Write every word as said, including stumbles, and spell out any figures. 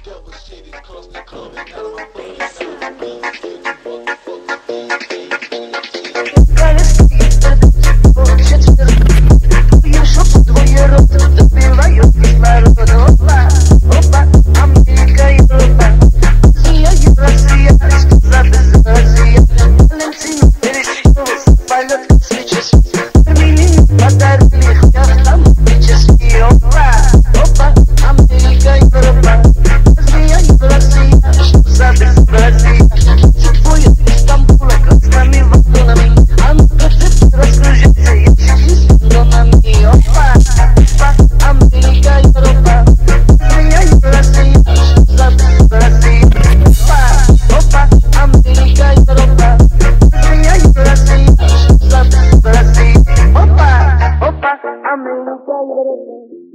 Devil shit is constant coming out of my fucking mouth. Still too motherfucking Твои роты добивают кислорода. Опа, опа, Америка, Европа, Азия, Евразия, сказать Азия. Валентина пересчитывался полет космический. Термины подарили автоматически. Опа, опа, Америка, Европа, Азия, Евразия, сказать Азия. Цепует из Стамбула красными вагонами. А ну-ка ты раскружайся, я чист донами. Опа, опа, Америка, Европа, Азия, Евразия, сказать Азия. Опа, опа, Америка, Европа, Азия, Евразия, сказать Азия. Опа, опа, Америка, Европа.